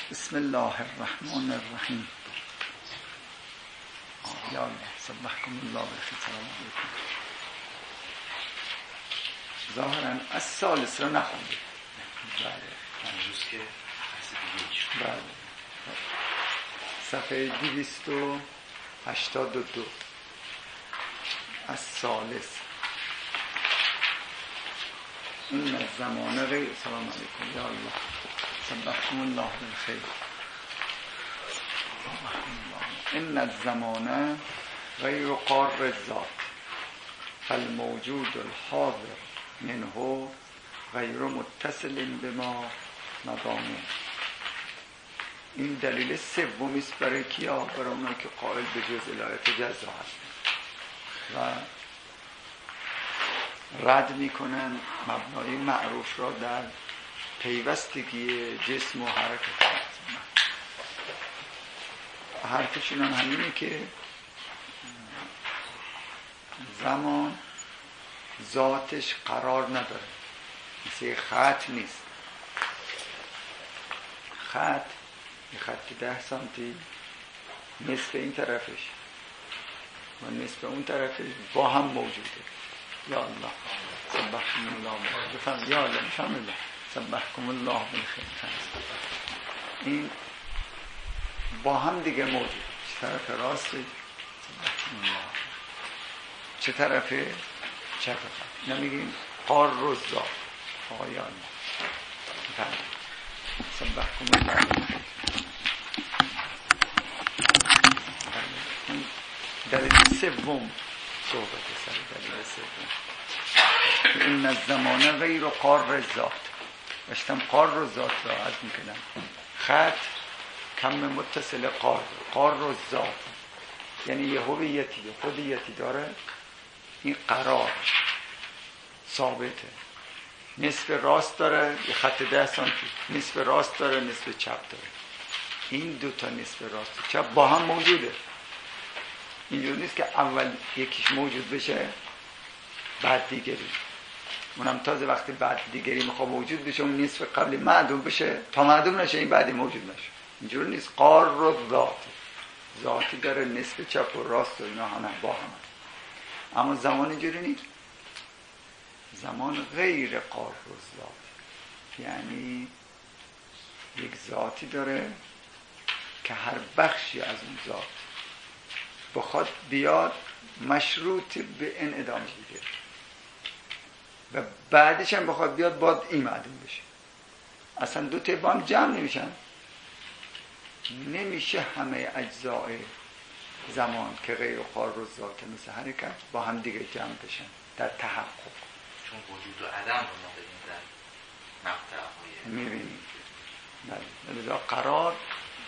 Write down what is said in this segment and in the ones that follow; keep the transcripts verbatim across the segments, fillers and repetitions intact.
بسم الله الرحمن الرحیم. یا الله سبحکم الله بالخیر. سلام علیکم. ظاهرا از سالس رو نخوندید. بله امروز که بله صفحه دویست و هشتاد و دو از سالس. این از زمانه غیر. سلام علیکم. یا الله سبحکم الله بالخیر. این از زمانه غیر قار الذات فالموجود الحاضر منه غیر متصل بما مدامه. این دلیل سومی است برای کیا؟ برای اونایی که قائل به جز الهیات جزا هستند و رد میکنن مبنای معروف را در پیوستگی جسم و حرکت. حرفشون هم همینه که زمان ذاتش قرار نداره، مثل خط نیست. خط یه خط ده سانتی نصف این طرفش و نصف اون طرفش با هم موجوده. یا الله سبحکم الله بفهم. یا الله بفهم الله سبحکم الله بالخیر. این با هم دیگه موجود. چه طرف راست سبحکم الله، چه طرف چپ. نمیگیم قار روز ذات آیا الله بفهم سبحکم الله بالخیر. دلیل سوم صحبت سر دلیل سوم این از زمانه غیر قار ذات. داشتم قار و ذات را عرض میکنم. خط کم متصل قار قار و ذات یعنی یه هویتی یه خودیتی داره. این قرار ثابته. نصف راست داره یه خط ده سانتی، نصف راست داره نصف چپ داره. این دوتا نصف راست و چپ با هم موجوده. اینجور نیست که اول یکیش موجود بشه بعد دیگری. اونم تازه وقتی بعد دیگری میخواد موجود بشه اون نصف قبلی معدوم بشه تا معدوم نشه این بعدی موجود نشه. اینجور نیست. قار و ذات ذاتی داره نصف چپ و راست و اینا همه با هم. اما زمان اینجوری نیست. زمان غیر قار و ذات یعنی یک ذاتی داره که هر بخشی از اون ذات بخواد بیاد مشروط به انعدام دیگه و بعدش هم بخواد بیاد باید این معدوم بشه. اصلا دو تا با هم جمع نمیشن. نمیشه همه اجزای زمان که غیر قار و ذات مثل حرکت با هم دیگه جمع بشن در تحقق. چون وجود و عدم رو ما بدیم در مقطعهای میبینیم. بله لذا قرار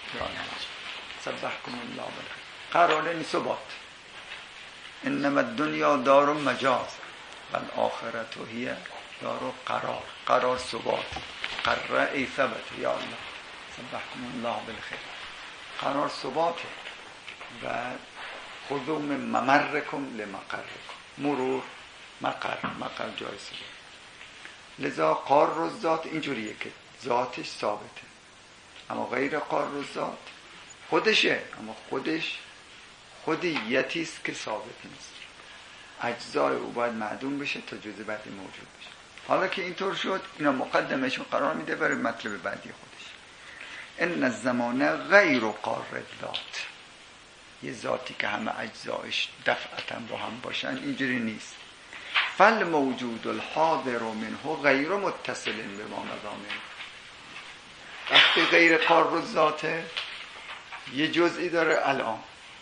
سبحکم الله بالخیر. قرار این ثبات. انما الدنیا دار مجاز و الاخرت هی دار قرار. قرار ثبات. قرر ای ثبت. یا الله سبحکم الله بالخیر. قرار ثباته و خذوا من ممرکم لمقرکم. مرور مقر مقر جای ثبات. لذا قار و ذات اینجوریه که ذاتش ثابته اما غیر قار و ذات خودشه اما خودش خودیتی است که ثابت نیست. اجزای او باید معدوم بشه تا جزء بعدی موجود بشه. حالا که اینطور شد اینا مقدمهشون قرار میده برای مطلب بعدی خودش. ان الزمان غیر قار الذات. یه ذاتی که همه اجزایش دفعتا با هم باشن اینجوری نیست. فل موجود الحاضر منه غیر متصل به ما مدامه. وقتی غیر قار الذات یه جزئی داره الان،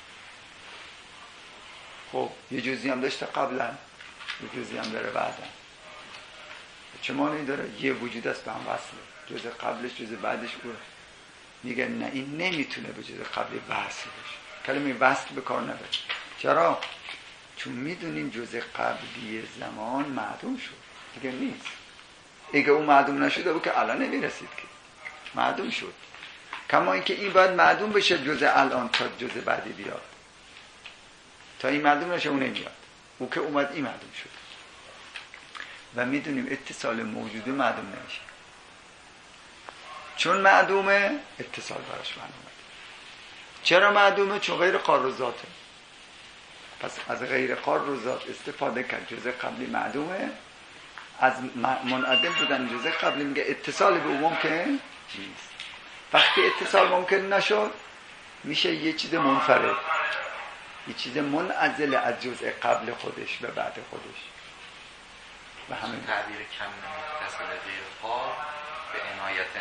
خب یه جزئی هم داشته قبلا، یه جزئی هم داره بعدا. چه معنی داره؟ یه وجود است به هم وصله. جزء قبلش جزء بعدش بود. میگه نه این نمیتونه به جزء قبلی وصل بشه. کلمه وصل به کار نبره. چرا؟ چون میدونیم جزء قبلی زمان معدوم شد دیگه نیست. اگه اون معدوم نشده بود که الان نمیرسید که معدوم شد. کما اینکه این باید معدوم بشه جزء الان تا جزء بعدی بیاد. تا این معدوم نشه اون نمیاد. او که اومد این معدوم شد و میدونیم اتصال موجوده معدوم نمیشه. چون معدومه اتصال براش معلومه. چرا معدومه؟ چون غیر قار و ذاته. پس از غیر قار و ذات استفاده کرد. جزء قبلی معدومه، از منعدم بودن جزء قبلی میگه اتصال به او ممکن نیست. وقتی اتصال ممکن نشد میشه یه چیز منفرد، یه چیز منعزل از جزء قبل خودش و بعد خودش. و همین تعبیر کم متصل غیر قار به عنایته.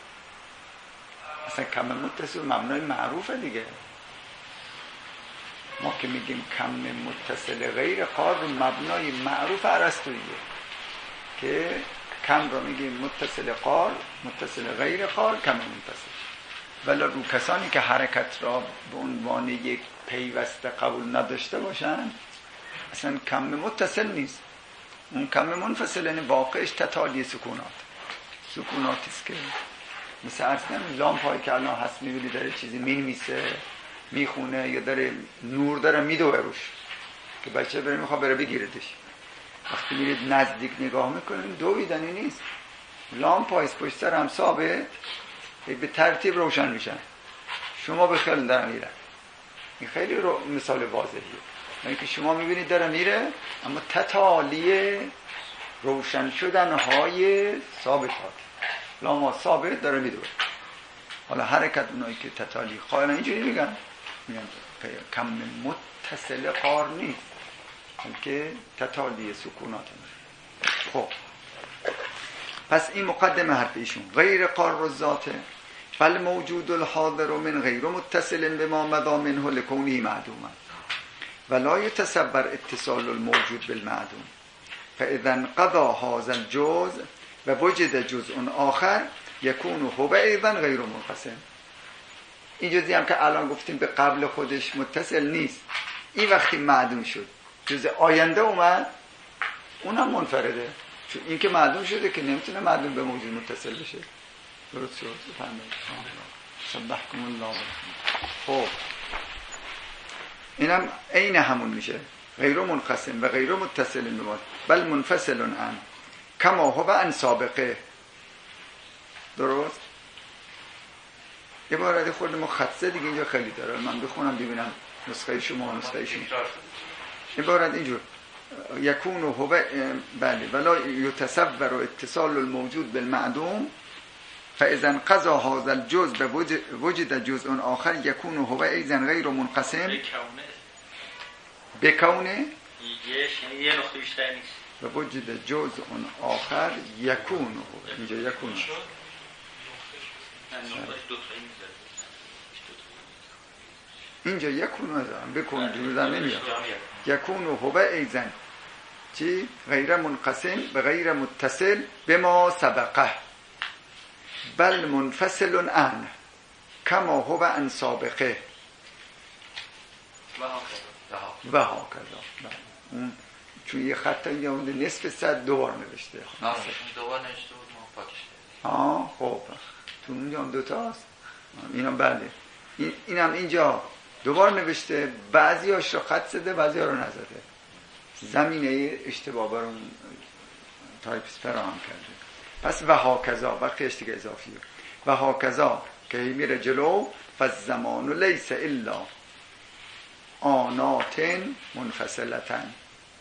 اصلا کم متصل مبنای معروفه دیگه. ما که میگیم کم متصل غیر قار رو مبنای معروف ارسطوییه که کم رو میگیم متصل قار، متصل غیر قار، کم متصل. ولی رو کسانی که حرکت را به عنوان یک پیوسته قبول نداشته باشن اصلا کم متصل نیست. اون کم منفصل یعنی واقعش تتالی سکونات. سکوناتی است که مثل اصلا لامپ هایی که الان هست میبینی داره چیزی میمیسه میخونه یا داره نور داره میدوه روش که بچه بره میخواد بره بگیردش. وقتی میرید نزدیک نگاه میکنید دویدنی نیست، لامپ های پشت سر هم ثابت به ترتیب روشن میشن. شما به خیال داره میره. این خیلی رو مثال واضحیه. یعنی که شما میبینید داره میره اما تتالی روشن شدن های ثابتات، لامپ ثابت داره میدوه. حالا حرکت اونایی که تتالی قائل اینجوری میگن میگن کم متصل قار نیست که تتالی سکونات. خب پس این مقدمه حرف ایشون. غیر قار و ذاته بل موجود الحاضر من غیر متصل بما مضى منه لكونه معدوما ولا يتصور اتصال الموجود بالمعدوم فاذا انقضى هذا الجزء ووجد جزء آخر یکون هو ایضا غیر منقسم. این جزئی هم که الان گفتیم به قبل خودش متصل نیست، این وقتی معدوم شد جزء آینده اومد اونم منفرده. چون این که معدوم شده که نمیتونه معدوم به موجود متصل بشه. درست شد؟ فهمید؟ سبحکم الله. خب اینم عین همون میشه، غیر منقسم و غیر متصل به بل منفصل عن کما هو عن سابقه. درست؟ عبارت خود ما خطه دیگه اینجا خیلی داره، من بخونم ببینم نسخه شما و نسخه شما. عبارت اینجور یکون هو بله ولا یتصور اتصال الموجود بالمعدوم فاذا انقضى هذا الجزء وجد جزء آخر یکون هو ایضا غیر منقسم بکونه یه نقطه بیشتر نیست و وجد جزء آخر یکون هو. اینجا یکون اینجا یکون هستم بکن جوزم نمیاد. یکون هو ایضا چی؟ غیر منقسم به غیر متصل به ما سبقه بل منفصل عن کما هو عن سابقه و ها کذا. اون چون یه خط اینجا نصف صد دوبار نوشته. دوبار نوشته بود ما پاکش آه خب تو اونجا هم دوتاست. اینم بله این اینم اینجا دوبار نوشته، بعضی هاش رو خط زده بعضی ها رو نزده. زمینه اشتباه برون تایپس فراهم کرده. پس و ها کذا وقتش دیگه اضافیه. و ها کذا که میره جلو فالزمان لیس الا آنات منفصلتن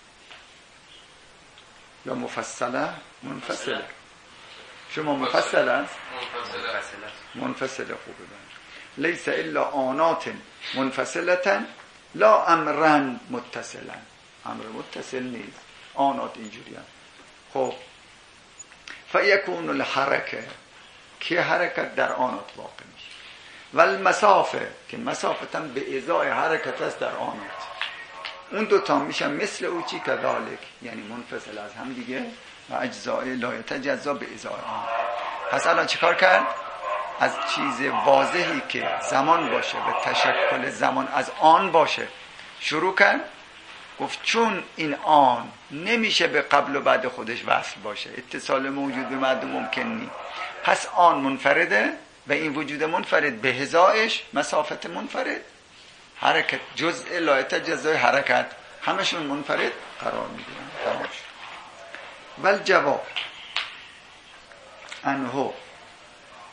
یا مفصله منفصله. شما مفصل است؟ منفصله خوبه بند. لیس الا آنات منفصلتن لا امرن متصلن. امر متصل نیست، آنات اینجوری هم. خب فیکون الحرکه که حرکت در آنات واقع میشه و المسافه که مسافتا به ازای حرکت است در آنات. اون دوتا میشن مثل او چی کذالک یعنی منفصل از هم دیگه و اجزاء لا یتجزا به ازای آن. پس الان چیکار کرد؟ از چیز واضحی که زمان باشه و تشکل زمان از آن باشه شروع کرد. گفت چون این آن نمیشه به قبل و بعد خودش وصل باشه، اتصال موجود به معدوم ممکن نیست، پس آن منفرده و این وجود منفرد به هزایش مسافت منفرد حرکت جزء لا یتجزا حرکت همشون منفرد قرار میگیرن. تمام شد. بل جواب انه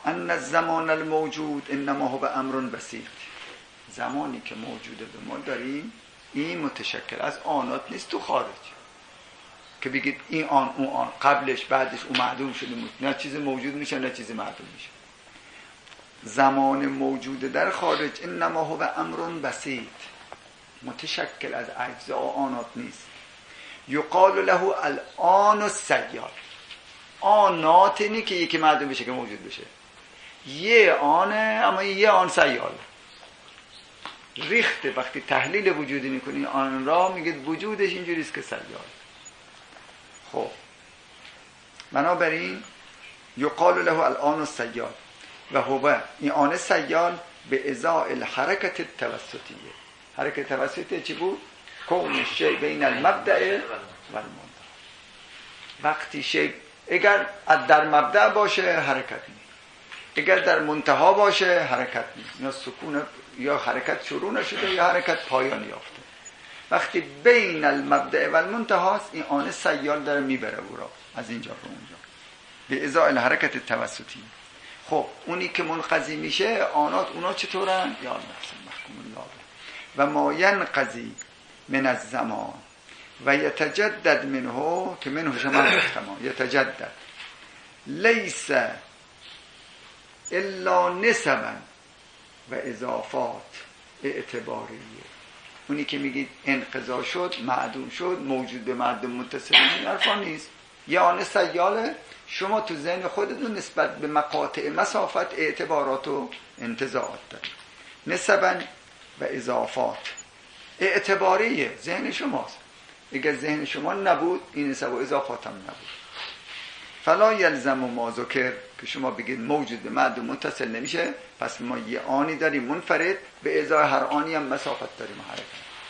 ان الزمان الموجود انما هو امر بسيط. زمانی که موجوده به ما داریم این متشکل از آنات نیست تو خارج که بگید این آن اون آن قبلش بعدش اون معدوم شده، نه چیز موجود میشه نه چیز معدوم میشه. زمان موجوده در خارج انما هو امر بسیط، متشکل از اجزا و آنات نیست. یقال له الان السیال. آنات اینی که یکی معدوم بشه که موجود بشه، یه آنه اما یه آن سیال ریخته. وقتی تحلیل وجودی میکنی آن را میگید وجودش اینجوریست که سیال. خب بنابراین یقال له الان السیال و هو این آن سیال به ازاء الحرکت التوسطیه. حرکت توسطی چی بود؟ کون شی بین المبدأ و المنتهی. وقتی شی اگر در مبدأ باشه حرکت نیست، اگر در منتها باشه حرکت نیست، یا سکون یا حرکت شروع نشده یا حرکت پایان یافته. وقتی بین المبدأ و المنتهی است این آن سیال داره میبره او را از اینجا به اونجا به ازاء الحرکت التوسطی. خب اونی که منقضی میشه آنات اونا چطورن؟ یا نفس محکوم الله و ما ینقضی من الزمان و یتجدد منه که منه شما گفتم یتجدد لیس الا نسبا و اضافات اعتباریه. اونی که میگید انقضا شد معدوم شد موجود به معدوم متصل این حرفا نیست. یا آن سیاله شما تو ذهن خودتون نسبت به مقاطع مسافت اعتبارات و انتزاعات دارید. نسبا و اضافات اعتباریه، ذهن شماست. اگر ذهن شما نبود این نسب و اضافات هم نبود. فلا یلزم ما ذکر که شما بگید موجود به معدوم متصل نمیشه، پس ما یه آنی داریم منفرد به ازای هر آنی هم مسافت داریم حرکت.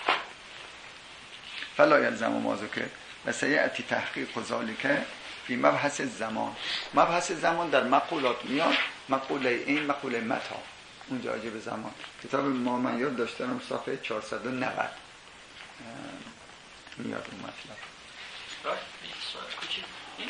فلا یلزم ما ذکر و سیأتی تحقیق ذالک فی مبحث زمان. مبحث زمان در مقولات میاد، مقوله این مقوله متا اونجا راجع به زمان. کتاب ما من یاد داشتم صفحه چهارصد و نود میاد اون مطلب. این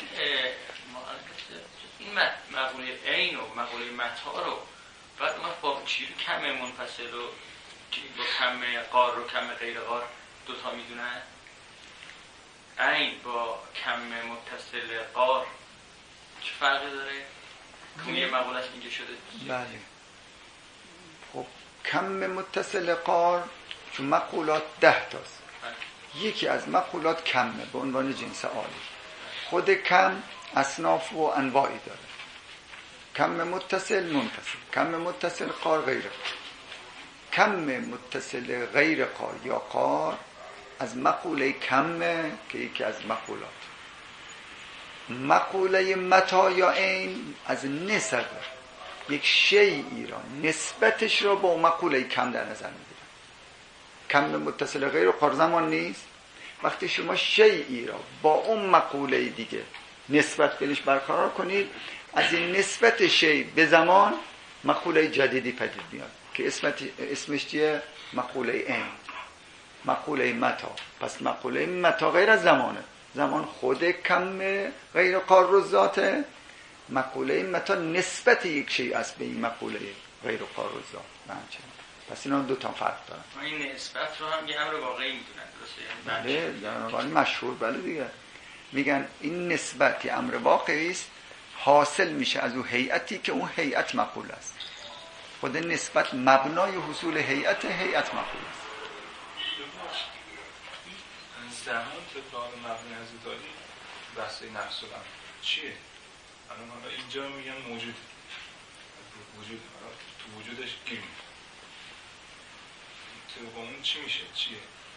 این مقوله عین و مقوله متا رو بعد ما با چی رو کم منفصل و با کم قار و کم غیر قار دوتا میدونن؟ عین با کم متصل قار چه فرقی داره؟ که یه مقولهش اینجا شده. بله خب کم متصل قار چون مقولات ده تاست. یکی از مقولات کمه به عنوان جنس عالی. خود کم اصناف و انواعی داره. کم متصل منفصل، کم متصل قار غیر قار. کم متصل غیر قار یا قار از مقوله کمه که یکی از مقولات. مقوله متا یا عین از نسبه، یک شیئی را نسبتش را با مقوله کم در نظر میگیره. کم متصل غیر قار زمان نیست. وقتی شما شیئی را با اون مقوله دیگه نسبت بهش برقرار کنید، از این نسبت شیء به زمان مقوله جدیدی پدید میاد که اسمش چیه؟ مقوله عین، مقوله متا. پس مقوله متا غیر از زمانه، زمان خود کم غیر قار ذاته. مقوله متا نسبت یک شیء است به این مقوله غیر قار ذات. پس اینا دو تا فرق دارن. این نسبت رو هم یه امر واقعی میدونن، درسته؟ بله در واقع مشهور. بله دیگه میگن این نسبت امر واقعی است، حاصل میشه از اون هیئتی که اون هیئت مقوله است. خود نسبت مبنای حصول هیئت هیئت مقوله است. زمان تکرار مبنی از داری بحث نفس الامر چیه؟ الان حالا اینجا میگن موجود وجود تو وجودش گیر تو اون چی میشه؟ چیه؟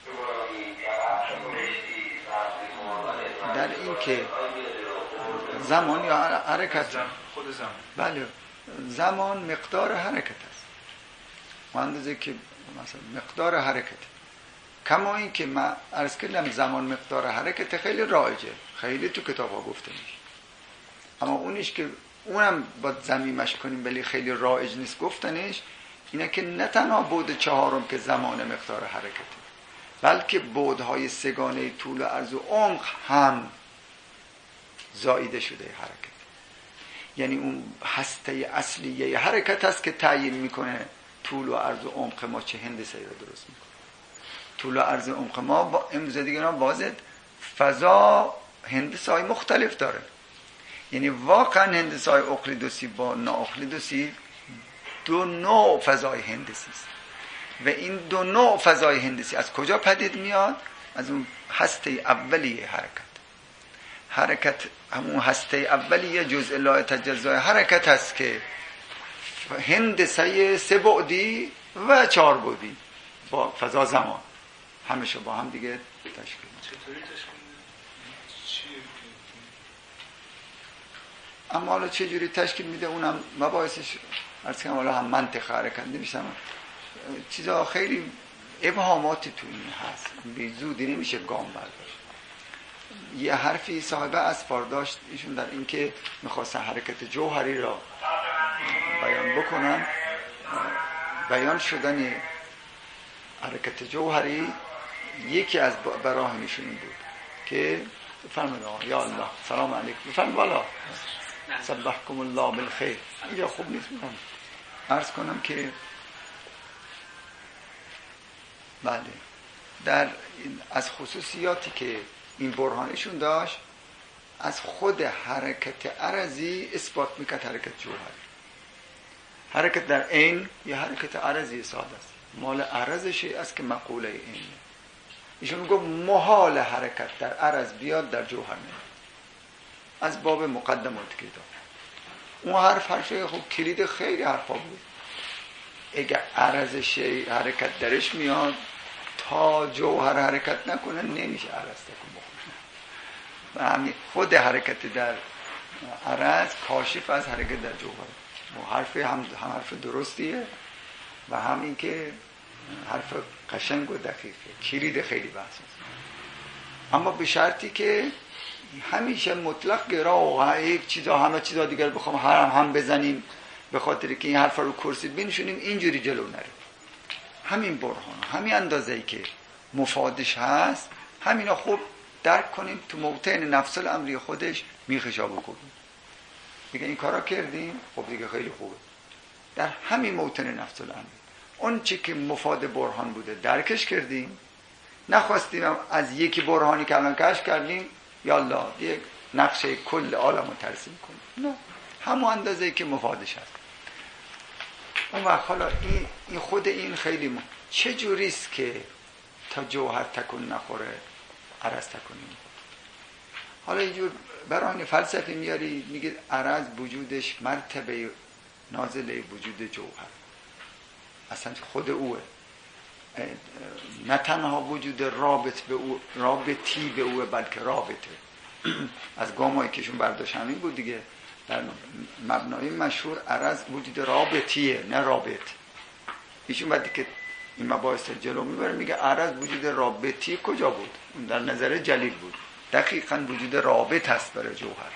در این که زمان یا حرکت زمان. خود زمان بله زمان مقدار حرکت است، اندازه که مثلا مقدار حرکت. کما این که من عرض کردم زمان مقدار حرکت خیلی رایجه، خیلی تو کتاب ها گفته میشه، اما اونیش که اونم باید ضمیمش کنیم ولی خیلی رایج نیست گفتنش، اینه که نه تنها بعد چهارم که زمان مقدار حرکته، بلکه بعدهای سگانه طول و عرض و عمق هم زائیده شده حرکت. یعنی اون هسته اصلی یه حرکت است که تعیین میکنه طول و عرض و عمق ما چه هندسه‌ای رو درست میکنه. طول و عرض و عمق ما با امروز دیگه واضح فضا هندسه‌های مختلف داره. یعنی واقعا هندسه‌های اقلیدوسی با نااقلیدوسی دو نوع فضای هندسی است و این دو نوع فضای هندسی از کجا پدید میاد؟ از اون هسته اولیه حرکت. حرکت همون هسته اولیه جزء لا تجزای حرکت هست که هندسه سه بعدی و چهار بعدی با فضا زمان همیشه با هم دیگه تشکیل میده. چطوری تشکیل میده؟ چیه؟ اما حالا چه جوری تشکیل میده اونم مباحثش عرض کنم حالا هم منطق حرکت نمیشم، چیزا خیلی ابهاماتی تو این هست، به زودی نمیشه گام برداشت. یه حرفی صاحب اسفار داشت ایشون در این که میخواستن حرکت جوهری را بیان بکنن. بیان شدن حرکت جوهری یکی از براهینشون این بود که فرمودن یا الله سلام علیکم بفرمایید والا صبحکم الله بالخیر. اینجا خوب نیست میگم عرض کنم که بله در از خصوصیاتی که این برهانشون داشت از خود حرکت عرضی اثبات میکرد حرکت جوهری. حرکت در عین یه حرکت عرضی ساده است، مال عرضشه است که مقوله اینه. ایشون میگه محال حرکت در عرض بیاد در جوهر نمیاد، از باب مقدمات کتاب. اون حرف حرف خوب کلید خیلی حرفا بود. اگه عرض شی حرکت درش میاد تا جوهر حرکت نکنه نمیشه عرض تکون بخوره. و همین خود حرکت در عرض کاشف از حرکت در جوهر. و حرف هم, هم حرف درستیه و هم این که حرف قشنگ و دقیقه، کلید خیلی بحث است. اما به شرطی که همیشه مطلق گرا و یک چیزا همه چیزا دیگر بخوام هم هم بزنیم به خاطر که این حرف رو کرسی بنشونیم اینجوری جلو نریم. همین برهان همین اندازه‌ای که مفادش هست همینا خوب درک کنیم تو موطن نفس الامری خودش میخشا بکنیم. دیگه این کارا کردیم خب دیگه خیلی خوبه. در همین موطن نفس الامری اون چی که مفاد برهان بوده درکش کردیم، نخواستیم از یکی برهانی که الان کشف کردیم یالا یک نقشه کل عالمو ترسیم کنیم. نه، همون اندازه‌ای که مفادش هست. اون وقت حالا این, این خود این خیلی م... چه جوریست که تا جوهر تکون نخوره عرض تکون نمیخوره؟ حالا اینجور برای فلسفی میاری میگه عرض وجودش مرتبه نازله وجود جوهر، اصلا خود اوه، نه تنها وجود رابط به او رابطی به اوه بلکه رابطه. از گامایی کهشون برداشت همین بود دیگه. در مبنای مشهور عرض وجود رابطیه نه رابط. ایشون بعدی که این مباحث جلو میبره میگه عرض وجود رابطی کجا بود؟ اون در نظر جلیل بود. دقیقاً وجود رابط هست برای جوهر.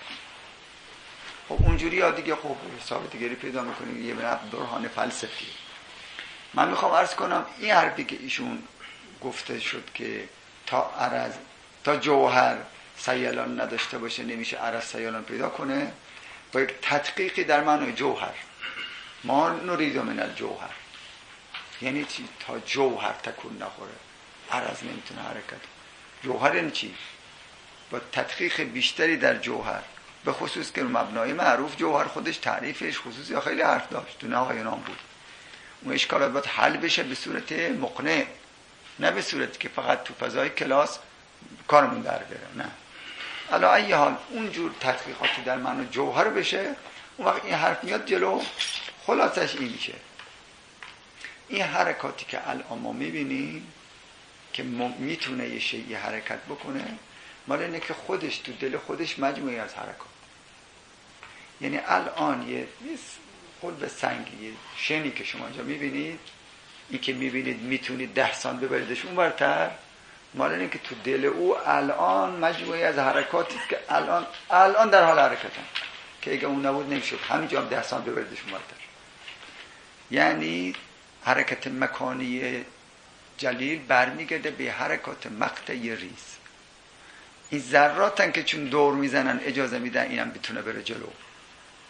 خب اونجوری ها دیگه خب حساب دیگری پیدا میکنیم، یه برهان فلسفی. من میخوام عرض کنم این حرفی که ایشون گفته شد که تا عرض تا جوهر سیالان نداشته باشه نمیشه عرض سیالان پیدا کنه، با یک تدقیقی در معنای جوهر. ما نرید من الجوهر یعنی چی؟ تا جوهر تکون نخوره عرض نمیتونه حرکت. جوهر یعنی چی؟ با تدقیق بیشتری در جوهر، به خصوص که مبنای معروف جوهر خودش تعریفش خصوصی خیلی حرف داشت، تو نهای نام بود. اون اشکالات باید حل بشه به صورت مقنع، نه به صورت که فقط تو فضای کلاس کارمون در بره. نه، علا ای حال اونجور تحقیقاتی در معنی جوهر بشه، اون وقت این حرف میاد جلو. خلاصش این میشه این حرکاتی که الان ما میبینیم که میتونه یه شیء حرکت بکنه، مال اینه که خودش تو دل خودش مجموعی از حرکات. یعنی الان یه قلب سنگی، یه شنی که شما اینجا میبینید، این که میبینید میتونید ده سان ببریدش اون برتر، مال اینه که تو دل او الان مجموعی از حرکاتی که الان الان در حال حرکتن که اگه اون نبود نمیشد همینجا هم ده سان ببریدش اون برتر. یعنی حرکت مکانی جلیل برمیگرده به حرکات مقطعی ریز. این ذراتن که چون دور میزنن اجازه میدن اینم بتونه بره جلو.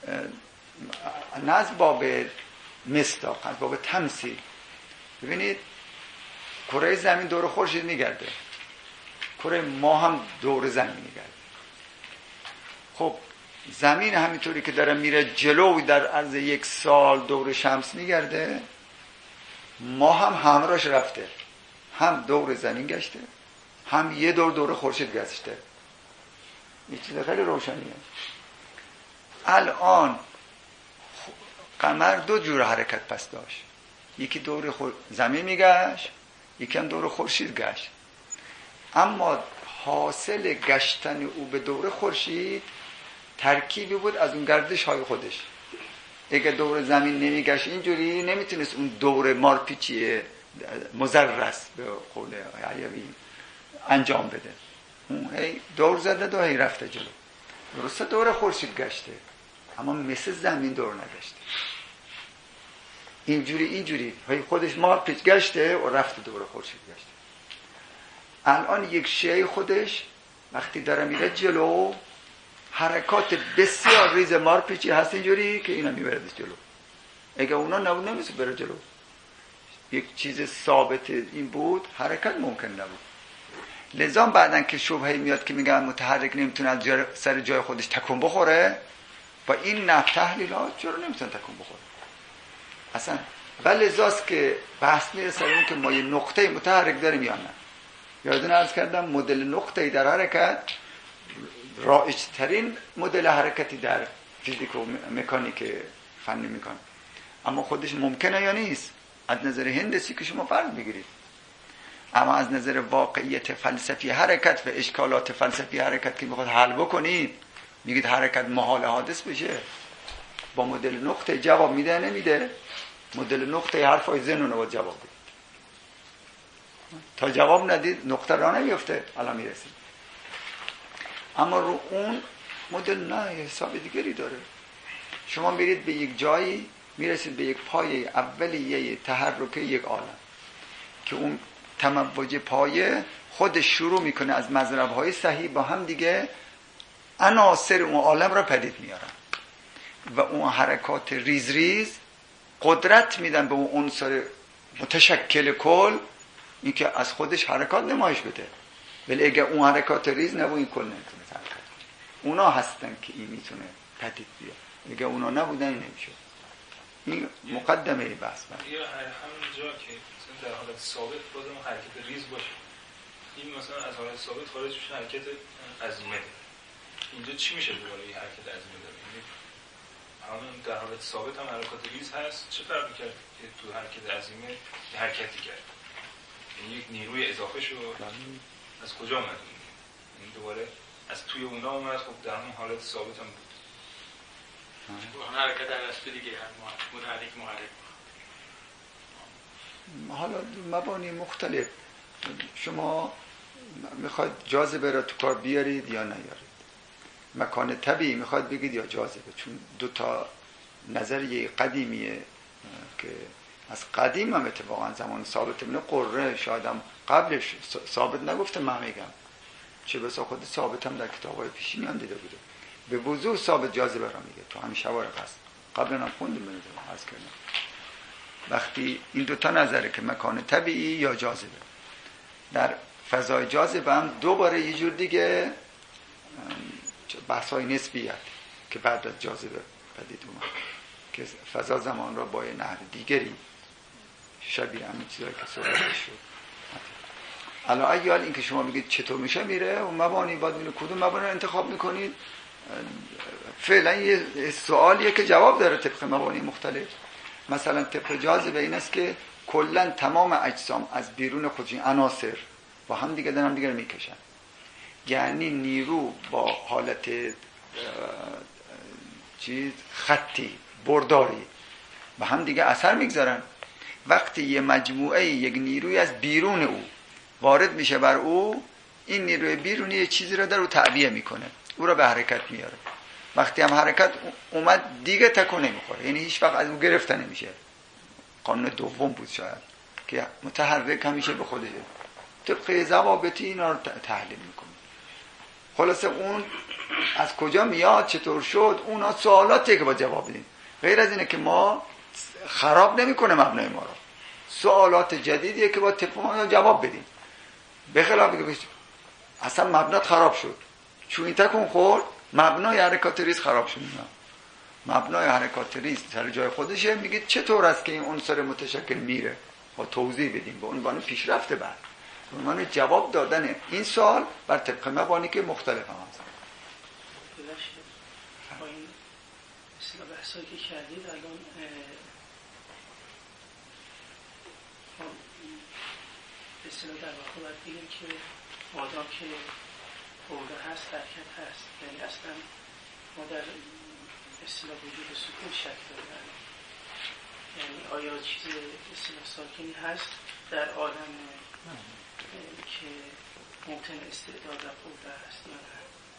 نه از باب مصداق، از باب تمثیل. ببینید کره زمین دور خورشید میگرده، کره ما هم دور زمین میگرده. خب زمین همینطوری که داره میره جلو در عرض یک سال دور شمس میگرده، ما هم همراهش رفته، هم دور زمین گشته، هم یه دور دور خورشید گشته. این چیز خیلی روشنیه. الان قمر دو جور حرکت پس داشت، یکی دور خور... زمین میگشت، یکی هم دور خورشید گشت. اما حاصل گشتن او به دور خورشید ترکیبی بود از اون گردش های خودش. اگه دور زمین نمیگشت اینجوری نمیتونست اون دور مارپیچی مزرس به قول عیوی انجام بده. اون هی دور زده دو هی رفته جلو. درسته دور خورشید گشته اما مثل زمین دور نگشته. اینجوری اینجوری هی خودش مارپیچ گشته و رفته دور خورشید گشته. الان یک شیء خودش وقتی داره میره جلو حرکات بسیار ریز مارپیچی هست اینجوری که اینا میبرده جلو. اگه اونا نبود نمیشه بره جلو. یک چیز ثابت این بود حرکت ممکن نبود. لذا بعدن که شبهه میاد که میگن متحرک نمیتونه از جای سر جای خودش تکون بخوره، با این نحو تحلیلات چرا نمیتونه تکون بخوره اصلا؟ ولی لذاست که بحث میره سر اون که ما یه نقطه متحرک داریم یا نه. یادتون عرض کردم مدل نقطه‌ای در حرکت رایج ترین مدل حرکتی در فیزیک و مکانیک فنی میکنه، اما خودش ممکنه یا نیست از نظر هندسی که شما فرض بگیرید. اما از نظر واقعیت فلسفی حرکت و اشکالات فلسفی حرکت که میخواد حل بکنید، میگید حرکت محال حادث بشه، با مدل نقطه جواب میده نمیده؟ مدل نقطه حرفای ذهن رو جواب بده. تا جواب ندید نقطه را نمیفته. الان میرسید. اما رو اون مدل نه حساب دیگری داره. شما میرید به یک جایی میرسید به یک پایه اولیه تحرک یک عالم که اون تموج پایه خودش شروع میکنه از مضرب‌های صحیح با هم دیگه عناصر اون عالم را پدید میارن و اون حرکات ریز ریز قدرت میدن به اون عنصر متشکل کل این که از خودش حرکات نمایش بده. ولی اگه اون حرکات ریز نبود این کل نمیتونه حرکت کنه. اونا هستن که این میتونه پدید بیاد. اگه اونا نبودن این نمیشه. این مقدمه بحث بود. یا همین جا که مثلا در حالت ثابت بازم حرکت ریز باشه، این مثلا از حالت ثابت خارج میشه حرکت عظیمه. اینجا چی میشه دوباره این حرکت عظیمه داره؟ یعنی همون در حالت ثابت هم حرکات ریز هست، چه فرقی کرد که تو حرکت عظیمه حرکتی کرد؟ یعنی یک نیروی اضافه شد. از کجا اومد؟ این دوباره از توی اونا اومد. خب در همون حالت ثابت هم بود. اون حرکت ارسطو دیگه متحرک محرک. حالا مبانی مختلف. شما میخواید جاذبه را تو کار بیارید یا نیارید. مکان طبیعی میخواید بگید یا جاذبه، چون دو تا نظریه قدیمیه که از قدیم هم اتفاقا زمان ثابت من قره شاید هم قبلش ثابت نگفته من میگم، چه بسا خود ثابت هم در کتاب‌های پیشینیان دیده بوده. به وضوح ثابت جاذبه را میگه تو همین شوارق هست. قبلا هم خوندیم میدونم عرض کردم. وقتی این دو تا نظره که مکان طبیعی یا جاذبه، در فضای جاذبه هم دوباره یه جور دیگه بحث‌های نسبیت که بعد از جاذبه پدید اومد که فضا زمان را با نحو دیگری شبیه همین چیزایی که صحبت شد. الان ایال این که شما بگید چطور میشه میره و مبانی باید میره کدوم مبانی رو انتخاب میکنید، فعلا یه سوالیه که جواب داره طبق مبانی مختلف. مثلا طبق جاذبه این است که کلا تمام اجسام از بیرون خودشون عناصر با هم دیگه دارن دیگه میکشن، یعنی نیرو با حالت چیز خطی برداری با هم دیگه اثر میگذارن. وقتی یه مجموعه یک نیروی از بیرون او وارد میشه بر او، این نیروی بیرونی یه چیزی رو در او تعبیه میکنه، او رو به حرکت میاره. وقتی هم حرکت اومد دیگه تکون نمیخوره، یعنی هیچ وقت از او گرفته نمیشه. قانون دوم بود شاید که متحرک همیشه به خودشه. طبق ضوابطی اینا رو تحلیل میکنه. خلاصه اون از کجا میاد، چطور شد، اونا سوالاتی که با جواب بدیم. غیر از اینه که ما خراب نمیکنه مبنای ما رو، سوالات جدیدیه که با طبق ما جواب بدیم. به خلاف که اصلا مبنات خراب شد، چون این تکون خورد، مبنای حرکات ریز خراب شد. مبنای حرکات ریز سر جای خودشه، میگه چطور است که این عنصر متشکل میره، با توضیح بدیم به عنوان پیشرفت بعد، به عنوان جواب دادن این سوال بر طبق مبانی که مختلف هم هست. با این اصلا بحثایی که کردید الان به اصلا در واقع باید بگیم که مادام که حوله هست حرکت هست، یعنی اصلا ما در اصلا وجود سکون شک داریم. یعنی آیا چیز اصلا ساکنی هست در عالم که ممکن استعداد و قوه هست یا نه؟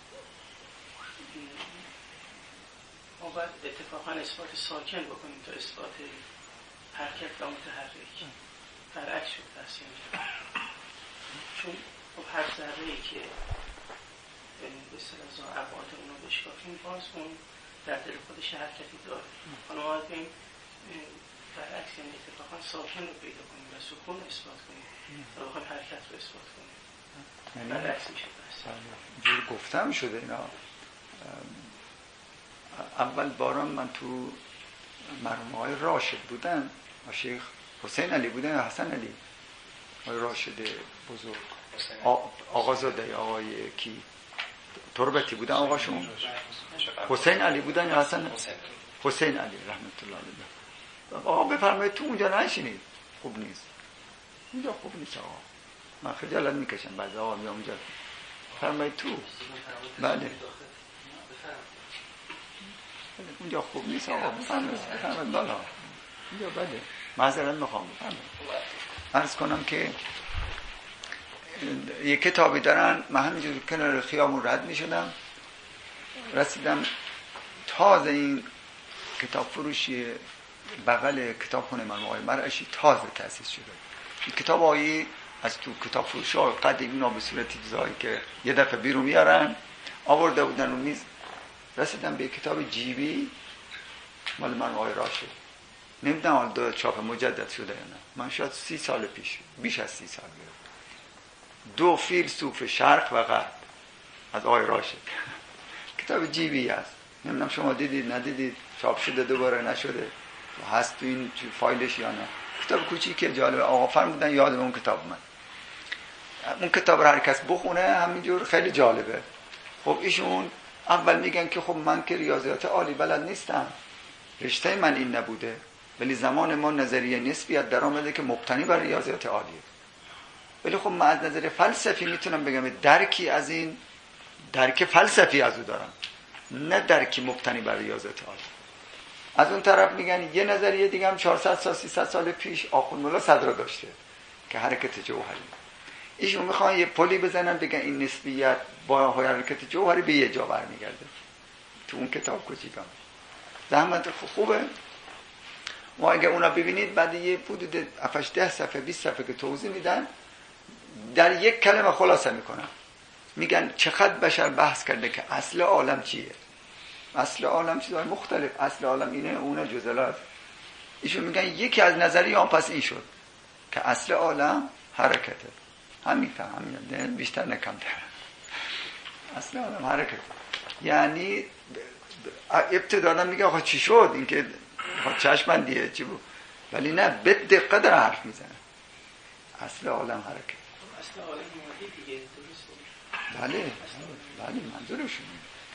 ما باید اتفاقا اثبات ساکن بکنیم تا اثبات حرکت و متحرک. برعکس شد بحث اینجا، چون خب هر ذره‌ای که به اصطلاح ابعاد اونا بشکافیم باز اون در دل خودش حرکتی داره. حالا ما باید برعکس، یعنی اتفاقا ساکن رو پیدا کنیم و سکون اثبات کنیم و بخوایم حرکت رو اثبات کنیم. برعکس میشه بحث. جور گفتم شده اینا. اول بارم من تو مرحوم آقای راشد بودن، شیخ حسین علی بودن یا حسن علی، آقای راشد بزرگ، آقازاده آقای کی تربتی بودن آقاشون، حسین علی بودن یا حسن؟ حسین علی رحمت الله علیه. آقا بفرمایید تو اونجا نشینید، خوب نیست اونجا، خوب نیست آقا، من خجالت میکشم بعد آقا میام اونجا، فرمایید تو. بله اونجا خوب نیست آقا، بفرمایید بفرمایید بالا اونجا. بله معذرت میخوام، بفرمایید. عرض کنم که یک کتابی دارن، من همینجور کنار خیابون رد میشدم، رسیدم تازه این کتاب فروشی بغل کتابخونه من آقای مرعشی تازه تأسیس شده. این کتاب آیی از تو کتاب فروشی های قدیم اینا به صورت چیزایی که یه دفعه بیرون میارن آورده بودن رو میز. رسیدم به کتاب جیبی مال من آقای راشد، نمیدونم حال دو چاپ مجدد شده یا نه، من شاید سی سال پیش، بیش از سی سال گرفت. دو فیلسوف شرق و غرب از آقای راشد، کتاب جیبی است، نمیدونم شما دیدید ندیدید، چاپ شده دوباره نشده، هست تو این فایلش یا نه. کتاب کوچیکه جالبه، آقا فرمودن یادم اون کتاب من، اون کتاب رو هر کس بخونه همینجور خیلی جالبه. خب ایشون اول میگن که خب من که ریاضیات عالی بلد نیستم، رشته من این نبوده، ولی زمان ما نظریه نسبیت در آمده که مبتنی بر ریاضیات عالیه. ولی خب من از نظر فلسفی میتونم بگم درکی از این درک فلسفی از او دارم، نه درکی مبتنی بر ریاضیات عالی. از اون طرف میگن یه نظریه دیگه هم چهارصد سال سیصد سال پیش آخوند ملا صدرا داشته که حرکت جوهری. ایشون میخوان یه پلی بزنن بگن این نسبیت با حرکت جوهری به یه جا برمیگرده. تو اون کتاب کوچیکم زحمت خوبه، ما اگه اونا ببینید بعد یه حدود هفت ده صفحه بیست صفحه که توضیح میدن، در یک کلمه خلاصه میکنن، میگن چقدر بشر بحث کرده که اصل عالم چیه. اصل عالم چیزهای مختلف، اصل عالم اینه اونه جزلات. ایشون میگن یکی از نظریه هم پس این شد که اصل عالم حرکته. همین همین بیشتر نه کمتر. اصل عالم حرکت، یعنی ابتداً میگه آقا چی شد اینکه چشمندیه چی بود، ولی نه به دقت در حرف میزنه. اصل عالم حرکت. اصل عالم مادی دیگه، درسته؟ بله بله منظورشون.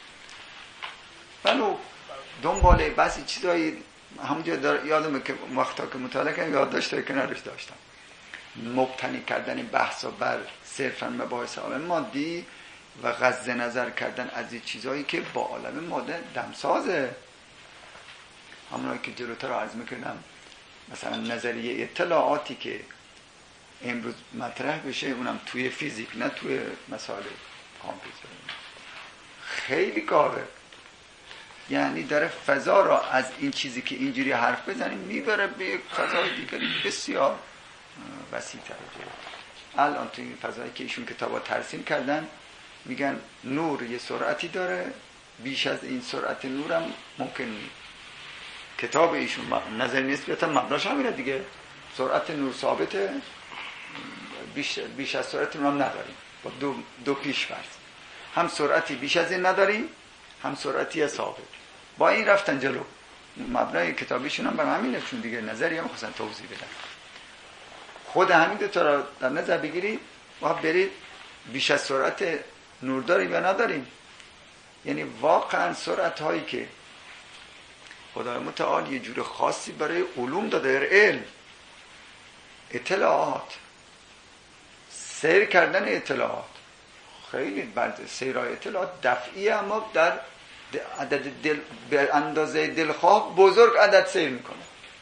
بله دنباله بس چیزایی همونجا یادمه که وقتا که مطالعه کردم یاد داشته کنارش داشتم، مبتنی کردن بحث بر صرفاً مباحث عالم مادی و غض نظر کردن از این چیزایی که با عالم ماده دمسازه. همونایی که جلوتر عرض میکنم، مثلا نظریه اطلاعاتی که امروز مطرح بشه اونم توی فیزیک نه توی مسائل کامپیوتر، خیلی کاره. یعنی داره فضا را از این چیزی که اینجوری حرف بزنیم میبره به یک فضای دیگری بسیار وسیع تر. الان توی این فضایی که ایشون کتابا ترسیم کردن میگن نور یه سرعتی داره، بیش از این سرعت نورم ممکن نیست. کتاب ایشون نظری نسبیت مبناش همینه دیگه، سرعت نور ثابته، بیش, بیش از سرعت نور هم نداریم، با دو, دو پیش فرض، هم سرعتی بیش از این نداریم، هم سرعتی ثابت. با این رفتن جلو. مبنای کتابیشون هم برای همینه، چون دیگه نظری هم خواستن توضیح بدن. خود همین دو تا را در نظر بگیرید و برید بیش از سرعت نور داریم یا نداریم. یعنی واقعا سرعت هایی که خدای متعال یه جور خاصی برای علوم داده، در علم، اطلاعات، سیر کردن اطلاعات، خیلی بعد سیرای اطلاعات دفعی، اما در عدد دل به اندازه دلخواه بزرگ عدد سیر میکنه.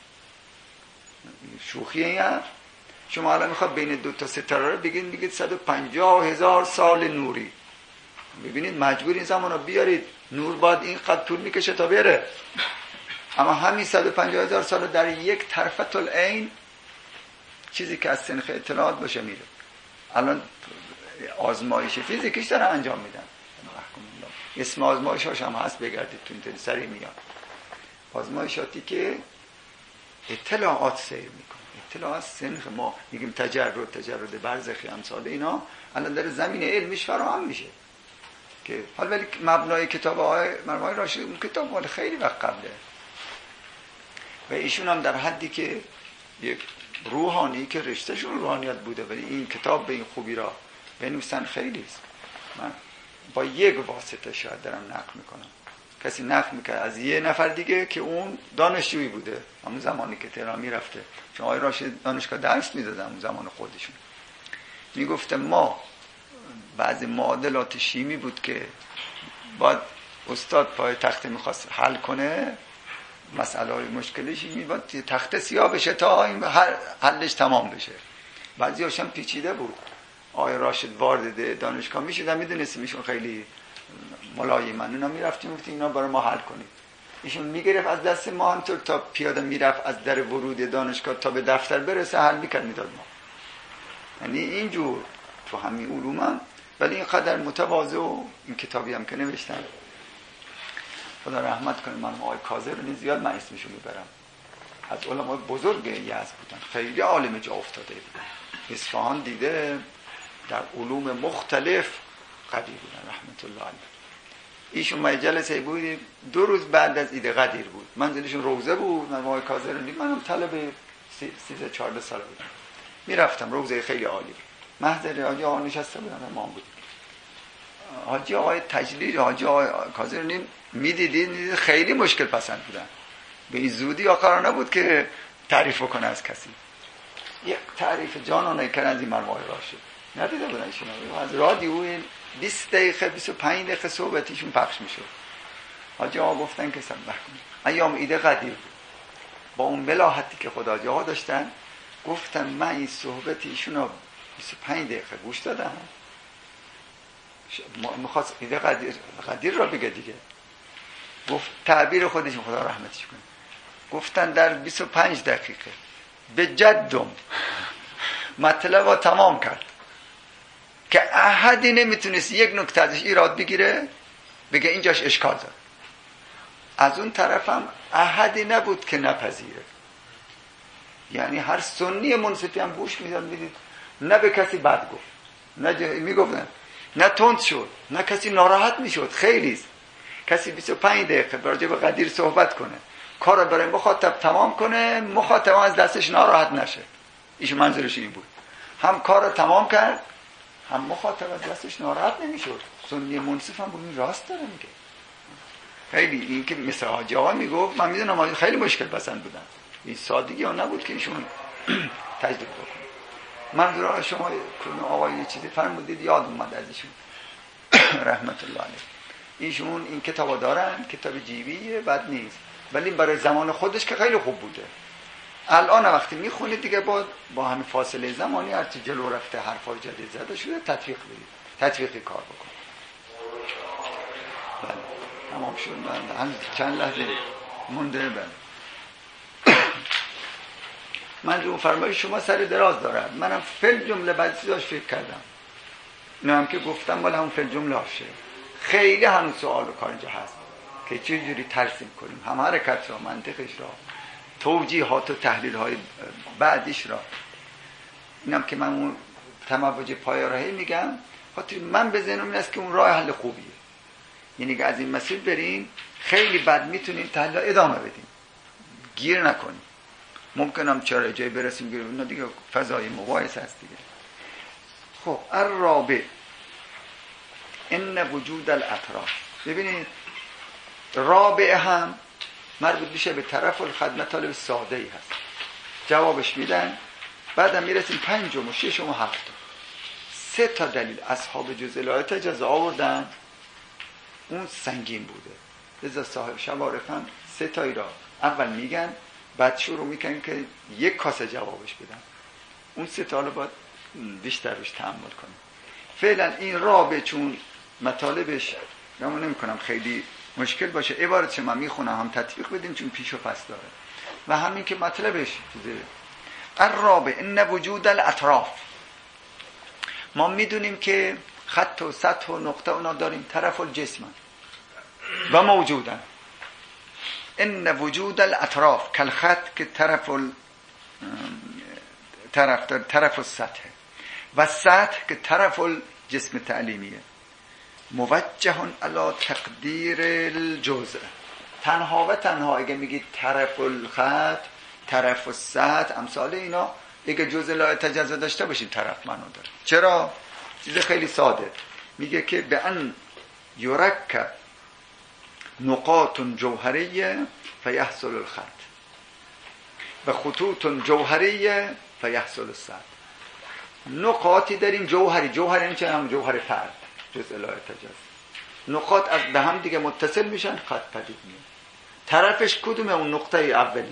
شوخی این هست. شما الان میخواد بین دو تا ستاره رو بگید، میگید صد و پنجاه هزار سال نوری، ببینید مجبور این زمان رو بیارید، نور باید این قد طول میکشه تا بره، اما همین صد و پنجاه هزار سال در یک طرفت العین چیزی که از سنخ اطلاعات باشه میره. الان آزمایش فیزیکیش دارن انجام میدن، اسم آزمایشاش هم هست، بگردید تو اینترنت سریع میاد. آزمایشاتی که اطلاعات سیر میکنه، اطلاعات سنخ ما میگیم تجرد، تجرد برزخی امثال اینا، الان در زمین علمیش فراهم میشه که حال ولی مبنای کتاب آقای مرمای راشد اون کتاب مال خیلی وقت قبله و ایشون هم در حدی که یک روحانی که رشتهشون روحانیت بوده ولی این کتاب به این خوبی را بنویسن خیلی است. من با یک واسطه شاید دارم نقل میکنم، کسی نقل میکنه از یه نفر دیگه که اون دانشجویی بوده همون زمانی که تهران میرفته، چون آقای راشد دانشگاه درس میدادن اون زمان خودشون، میگفته ما بعضی معادلات شیمی بود که بعد استاد پای تخته میخواست حل کنه مسئله های مشکل شیمی، باید تخته سیاه بشه تا این حلش تمام بشه. بعضی هاشم پیچیده بود. آقای راشد وارد دانشگاه میشدن، میدونستیم ایشون خیلی ملایمن، اونا میرفتیم گفتیم اینا برای ما حل کنید، ایشون میگرفت از دست ما همطور تا پیاده میرفت از در ورود دانشگاه تا به دفتر برسه حل میکرد میداد ما. یعنی اینجور تو همین علوم هم، ولی اینقدر متواضع و این کتابی هم که نوشتن خدا رحمت کنه، من آقای کاظم رو زیاد من اسمشو میبرم، از علمای بزرگ یزد بودن، خیلی عالم جا افتاده بودن، اصفهان دیده، در علوم مختلف قدیر بودن رحمت الله علیه. ایشون ما جلسه بود دو روز بعد از عید قدیر بود، منزلشون روضه بود، من آقای کاظم رو دیدم، منم طلب سیزده چهارده ساله بودم، میرفتم، روضه خیلی عالی، محضر حاجی آقا نشسته بودن، ما بودیم، حاجی آقای تجلیل، حاجی آقای کاظم میدیدید خیلی مشکل پسند بودن، به این زودی آقا نبود که تعریف کنه از کسی، یک تعریف جانانه کردن از این مرمای راشد ندیده بودن ایشون، از رادیو بیست دقیقه بیست و پنج دقیقه صحبتیشون پخش میشد. حاجی آقا گفتن که سبح کنید، ایام عید قدیر بود، با اون ملاحتی که خدا جا داشتن گفتن من این صحبت ایشون رو بیست و پنج دقیقه گوش دادم، میخواست عید قدیر قدیر را بگه دیگه، گفت تعبیر خودشون خدا رحمتش کنه، گفتن در بیست و پنج دقیقه به جدم مطلب رو تمام کرد که احدی نمیتونست یک نکته ازش ایراد بگیره بگه اینجاش اشکال داره، از اون طرفم احدی نبود که نپذیره، یعنی هر سنی منصفی هم گوش میداد، میدید نه به کسی بد گفت، نه میگفتن نه تند شد، نه کسی ناراحت میشد، خیلی کسی بیست و پنج دقیقه راجع به قدیر صحبت کنه، کار رو برای مخاطب تمام کنه، مخاطب از دستش ناراحت نشه، ایشون منظورش این بود، هم کار رو تمام کرد هم مخاطب از دستش ناراحت نمیشد، سنی منصف هم بود، راست داره میگه. خیلی این که مثل حاجی آقا میگفت، من میدونم خیلی مشکل پسند بودن، این سادگی ها نبود که ایشون تجربه بکنه. منظور شما کنه آقای یه چیزی فرمودید یاد اومد از ایشون رحمت الله علیه، ایشون این کتابا دارن، کتاب جیبیه بد نیست، ولی برای زمان خودش که خیلی خوب بوده. الان وقتی میخونید دیگه با با همین فاصله زمانی هرچی جلو رفته حرفای جدید زده شده تطبیق بدید، تطبیقی کار بکن. بله تمام شد، من هم چند لحظه مونده. بله من رو فرمایش شما سر دراز دارم، منم فل جمله بعضی چیزاش فکر کردم، نه هم که گفتم بالا همون فل جمله هاشه. خیلی هنوز سوال و کار اینجا هست که چه جوری ترسیم کنیم هم حرکت را، منطقش را، توجیهات و تحلیل های بعدیش را. اینم که من اون تموج پایارهی میگم خاطر من به ذهنم این است که اون راه حل خوبیه. یعنی که از این مسیر بریم خیلی بد میتونیم تحلیل ادامه بدیم، گیر نکنیم. ممکن هم چرا جایی برسیم گیر نه دیگه، فضای مباحث هست دیگه. خب الرابع ان وجود الاطراف. ببینید رابع هم مربوط میشه به طرف الخط، مطالب ساده ای هست، جوابش میدن. بعدم میرسیم پنجم و ششم و هفتم. سه تا دلیل اصحاب جزء الایات اجازه آوردن، اون سنگین بوده. لذا صاحب شوارف هم سه تایی را اول میگن، بعد شروع میکنن که یک کاسه جوابش بدن. اون سه تا رو باید بیشتر روش تأمل کنیم. فعلا این رابع چون مطالبش نمون نمی کنم خیلی مشکل باشه، عبارتش من میخونم هم تطبیق بدیم چون پیش و پس داره و همین که مطلبش چیزه. الرابع ان وجود الاطراف. ما میدونیم که خط و سطح و نقطه اونا داریم، طرف الجسم و موجودن. ان وجود الاطراف کل خط که طرف ال... طرف دار طرف السطح و سطح که طرف الجسم تعلیمیه. موجه علی تقدیر الجزء. تنها و تنها اگه میگید طرف الخط، طرف السطح، امثال اینا، اگه جزء لا تجزا داشته باشیم طرف منو داره. چرا؟ چیز خیلی ساده میگه که به ان یرکب نقاط جوهریه فیحصل الخط و خطوط جوهریه فیحصل السطح. نقاطی داریم جوهری، جوهری این چه هم جوهر فرد جزء لا تجزا. نقاط از به هم دیگه متصل میشن، خط پدید میاد. طرفش کدومه؟ اون نقطه اولی.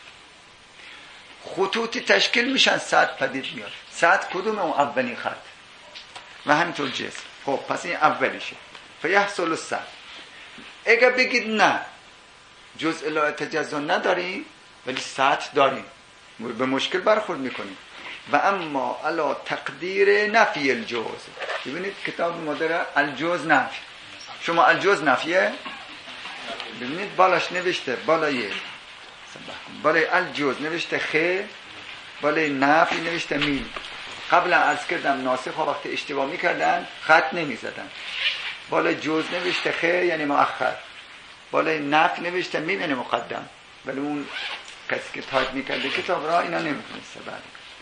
خطوطی تشکیل میشن، سطح پدید میاد. سطح کدومه؟ اون اولین خط. و همینطور جسم. خب پس این اولیشه. فیحصل السطح. اگه بگید نه جزء لا تجزا نداریم ولی سطح داریم، به مشکل برخورد میکنیم. و اما علا تقدیر نفی الجزء. ببینید کتاب ما داره الجزء نفی. شما الجزء نفیه ببینید بالاش نوشته، بالای بالای الجزء نوشته خ، بالای نفی نوشته میم. قبلا عرض کردم ناسخ ها وقتی اشتباه میکردن خط نمیزدن. بالای جزء نوشته خ یعنی مؤخر، بالای نفی نوشته میم یعنی مقدم. ولی اون کسی که تایپ میکرده کتاب را اینا نمیتونسته. بله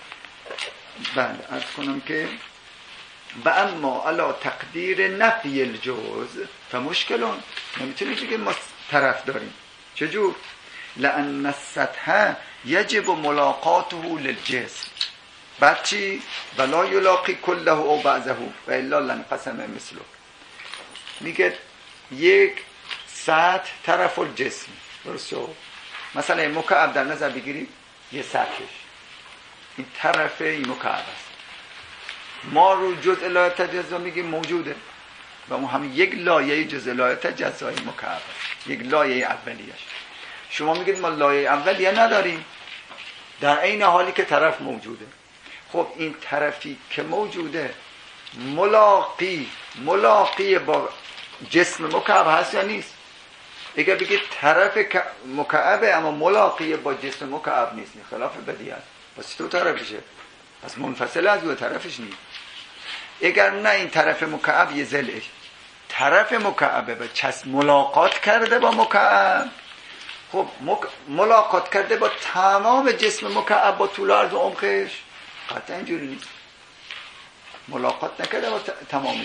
بله عرض کنم که و اما علا تقدیر نفی الجزء فمشکلون. نمیتونید بگید ما طرف داریم. چجور؟ لأن السطح یجب ملاقاته للجسم. بعد چی؟ ولا یلاقی کله او بعضه و الا لانقسم مثله. میگه یک سطح طرف الجسم، درسته؟ مثلا مکعب در نظر بگیریم، یه سطحش این طرف این مکعب است. ما رو جزء لا تجزا میگیم موجوده و اون هم یک لایه جزء لا تجزای مکعب است، یک لایه اولیش. شما میگید ما لایه اولیه نداریم در عین حالی که طرف موجوده. خب این طرفی که موجوده ملاقی ملاقی با جسم مکعب هست یا نیست؟ اگر بگید طرف مکعبه اما ملاقی با جسم مکعب نیست، خلاف بدیهه. پس تو طرفشه، پس منفصل از دو طرفش نیست. اگر نه این طرف مکعب یه ضلعش طرف مکعبه و چسب ملاقات کرده با مکعب، خب مک... ملاقات کرده با تمام جسم مکعب با طول عرض و عمقش، قطعا اینجوری نیست. ملاقات نکرده با ت... تمامش،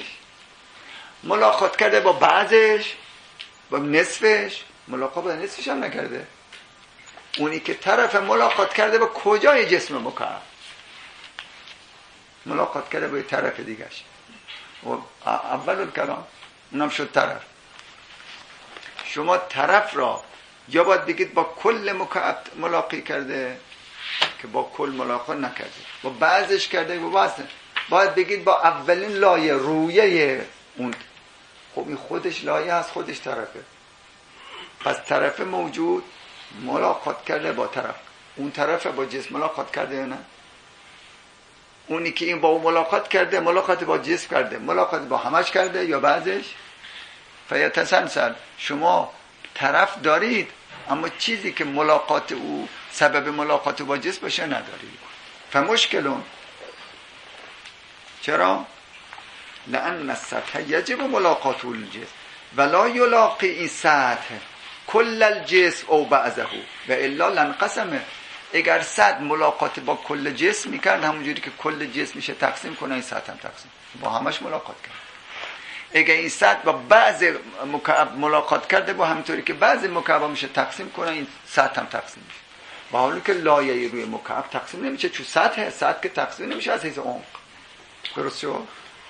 ملاقات کرده با بعضش، با نصفش، ملاقات با نصفش هم نکرده. اونی که طرف ملاقات کرده با کجای جسم مکعب، ملاقات کرده با طرف دیگرش. و اول کلام اونم شد طرف. شما طرف را یا باید بگید با کل مکعب ملاقات کرده که با کل ملاقات نکرده، با بعضش کرده با بعض. باید بگید با اولین لایه رویه اون. خب این خودش لایه هست، خودش طرفه. پس طرف موجود ملاقات کرده با طرف، اون طرف با جسم ملاقات کرده یا نه؟ اونی که این با اون ملاقات کرده، ملاقات با جسم کرده، ملاقات با همش کرده یا بعضش. فیتسلسل، شما طرف دارید اما چیزی که ملاقات او سبب ملاقات با جسم باشه ندارید. فمشکلون، چرا؟ لأن السطح یجب ملاقات الجسم ولا یلاقی این سطح کل الجسم او بعضه و الا لنقسمه. اگر سطح ملاقات با کل جسم میکرد همونجوری که کل جسم میشه تقسیم کنه، این سطح هم تقسیم با همش ملاقات کرد. اگر این سطح با بعض مکعب ملاقات کرده با همونطوری که بعض مکعب میشه تقسیم کنه، این سطح هم تقسیم میشه. با حالی که لایه روی مکعب تقسیم نمیشه، چون سطح سطح که تقسیم نمیشه از حیث عمق. درست شد؟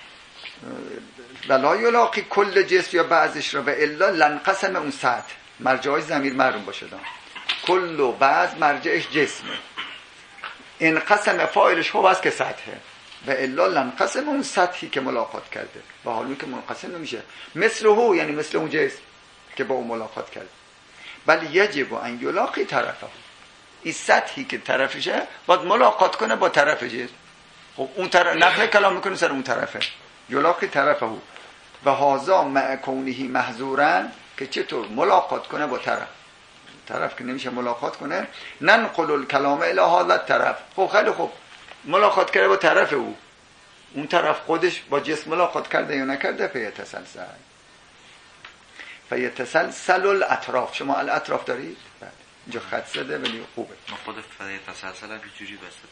ولا یلاقی کل جسم یا بعضش را و الا لنقسم اون سطح. مرجعش ضمیر معلوم باشه دام. کل و بعض مرجعش جسمه. انقسم فاعلش هو است که سطحه و الا لنقسم اون سطحی که ملاقات کرده. با حالی که منقسم نمیشه. مثل هو یعنی مثل اون جسم که با اون ملاقات کرده. بل یجب ان یلاقی طرفه. این سطحی که طرفشه باید ملاقات کنه با طرف جسم. خب اون طرف نقل کلام میکنه سر اون طرفه. یلاقی طرفه و هازا مع کونه محظورا، که چطور ملاقات کنه با طرف. طرف که نمیشه ملاقات کنه، ننقل الکلام الی هذا طرف. خب خیلی خوب ملاقات کرده با طرف او، اون طرف خودش با جسم ملاقات کرده یا نکرده. فیتسلسل فیتسلسل الاطراف. شما الاطراف دارید؟ بعد اینجا خط زده ولی خوبه. ما خود فیتسلسل هم جوری بسته،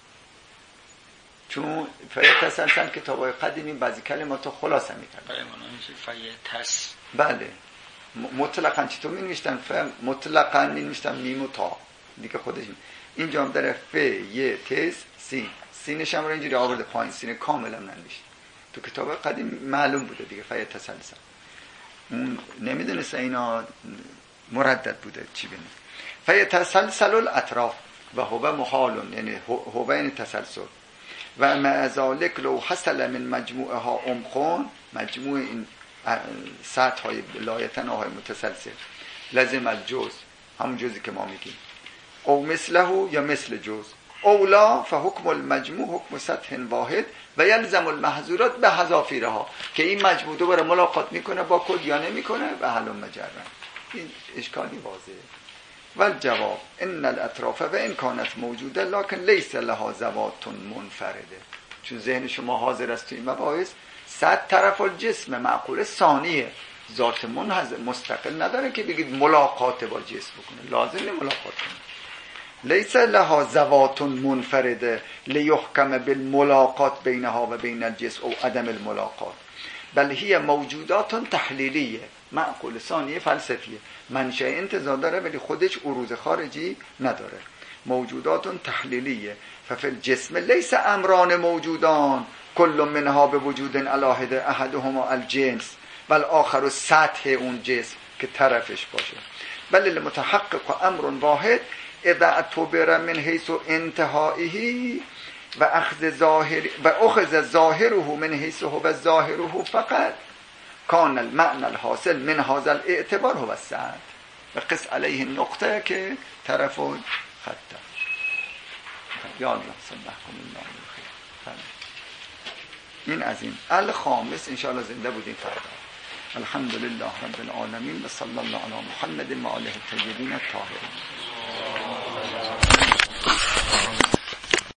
چون فیتسلسل کتابای قدیمی بعضی کلماتو خلاصه می‌کردن. برای ما نمیشه فیتس. بله مطلقاً چطور می‌نوشتن؟ ف مطلقاً می‌نوشتن میم و تا دیگه خودش. اینجا هم داره ف ی تس سین، سینش هم رو اینجوری آورده پایین، سین کاملا ننوشته. تو کتاب قدیم معلوم بوده دیگه فیتسلسل. اون نمیدونسته اینا مردد بوده چی بنویسه. فیتسلسل الاطراف و هو محال، یعنی هو یعنی تسلسل. و مع ذلك لو حصل من مجموعها عمق، مجموع این سطح های لایتن های متسلسل، لازم الجزء، همون جزئی که ما میگیم، او مثله یا مثل جزء، اولا فحکم المجموع حکم سطح واحد و یلزم المحظورات به حذافیرها، که این مجموع دوباره ملاقات میکنه با کل یا نمیکنه و حل مجرد. این اشکالی واضحه. والجواب ان الاطراف و ان كانت موجوده لكن ليس لها ذوات منفرده. چون ذهن شما حاضر است تو این مباحث، صد طرف الجسم معقول ثانیه، ذات منحصر مستقل نداره که بگید ملاقات با جسم بکنه، لازم نیست ملاقات کنه. ليس لها ذوات منفرده ليحكم بالملاقات بينها و بين الجسم او عدم الملاقات، بل هي موجودات تحلیلیه، معقول ثانیه فلسفیه، منشأ انتزاع داره ولی خودش عروض خارجی نداره. موجودات تحلیلیه. ففي الجسم ليس امران موجودان كل منها بوجود علاهده احدهما الجنس بل آخر سطح اون جسم که طرفش باشه، بل المتحقق امر واحد اذا اعتبر من حيث انتهائه و اخذ ظاهر و اخذ ظاهره من حيث هو ظاهره فقط کان المعنى الحاصل من هذا الاعتبار هو السطح و قس علیه النقطه که طرف خطه. یا الله سبحانه الله خیر. این از این الخامس انشاءالله زنده بودیم فردا. الحمدلله رب العالمین و صلی الله علی محمد و آله الطیبین الطاهرین.